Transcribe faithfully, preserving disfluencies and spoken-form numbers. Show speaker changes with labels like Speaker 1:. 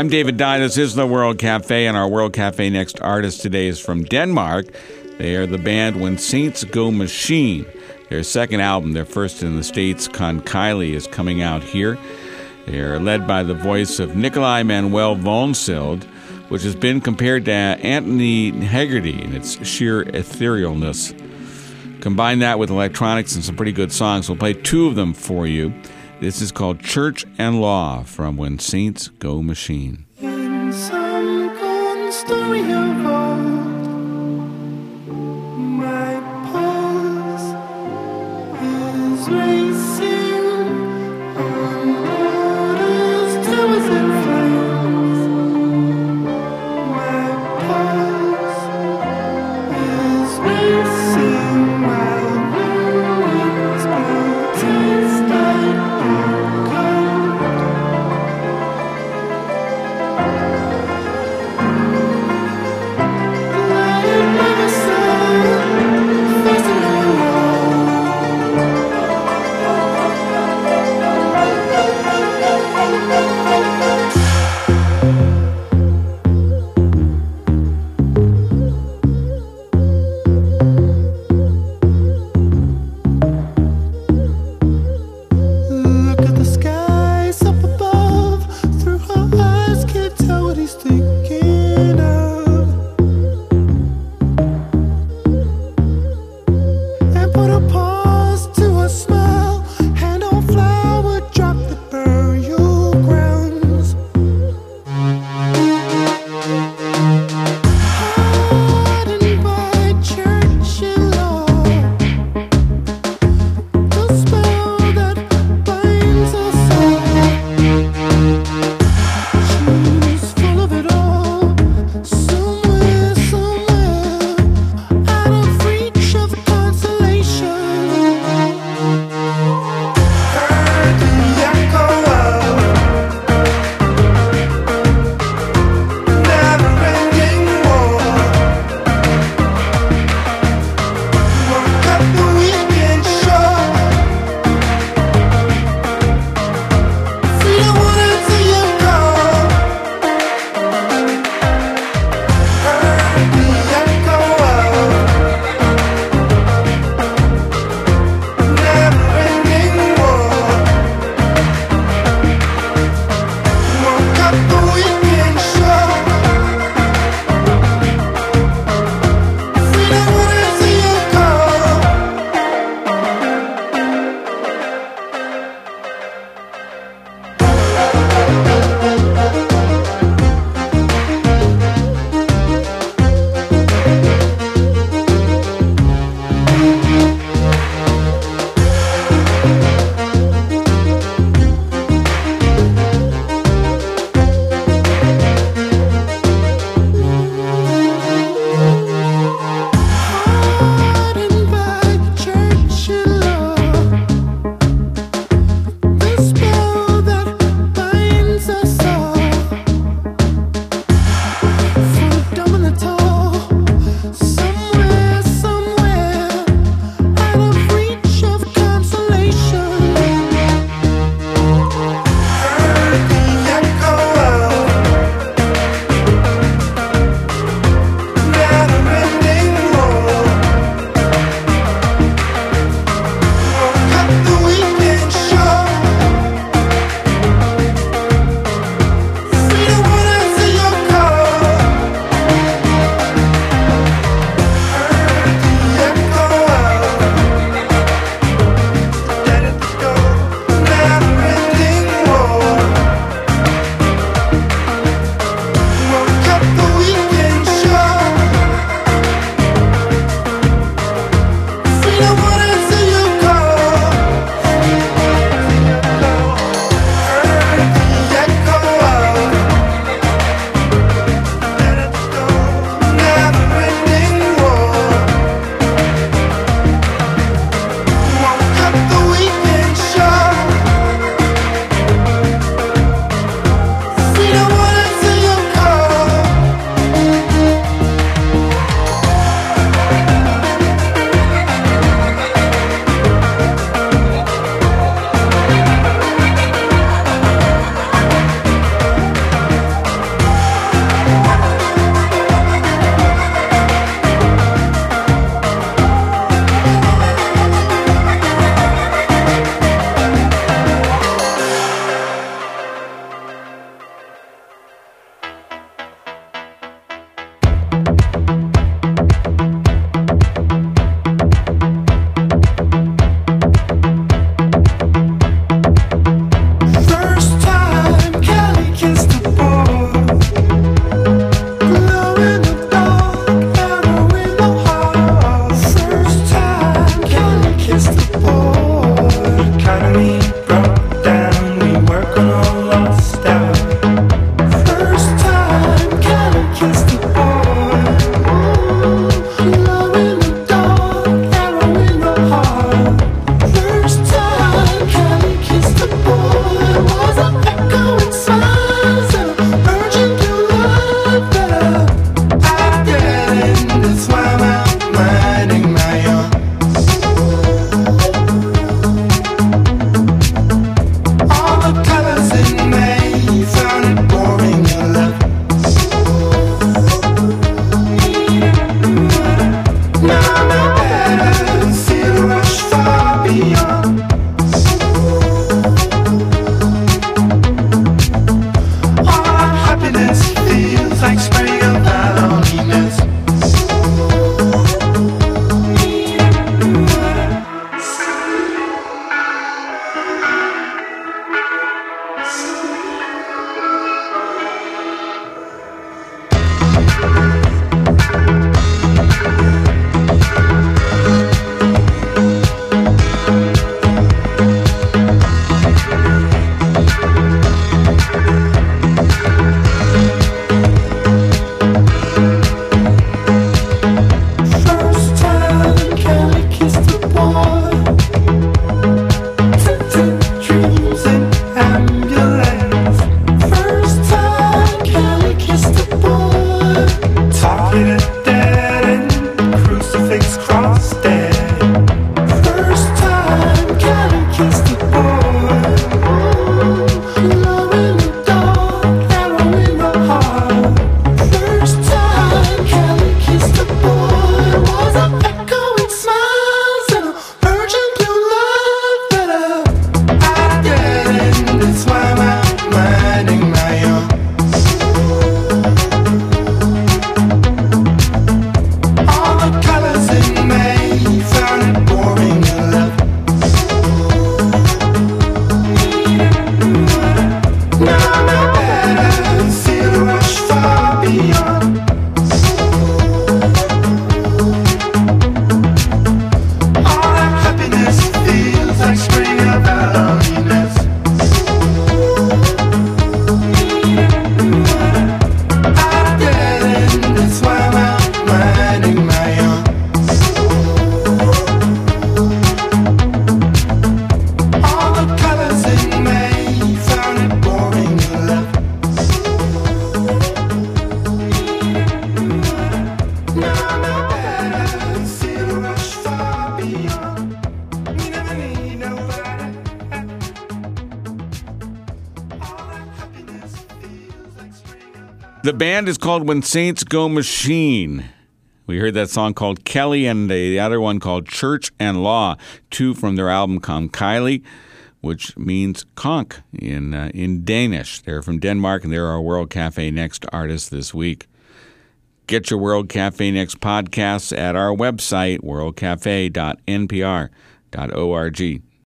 Speaker 1: I'm David Dye. This is the World Cafe, and our World Cafe Next artist today is from Denmark. They are the band When Saints Go Machine. Their second album, their first in the States, Konkylie, is coming out here. They're led by the voice of Nikolai Manuel Vonsild, which has been compared to Anthony Hegarty in its sheer etherealness. Combine that with electronics and some pretty good songs. We'll play two of them for you. This is called Church and Law from When Saints Go Machine.
Speaker 2: In some golden story of old, my pulse is racing on waters to within flames. My pulse is racing while ruins blow taste like
Speaker 1: The band is called When Saints Go Machine. We heard that song called Kelly and the other one called Church and Law, two from their album Konkaili, which means conch in uh, in Danish. They're from Denmark, and they're our World Cafe Next artists this week. Get your World Cafe Next podcasts at our website, world cafe dot n p r dot org.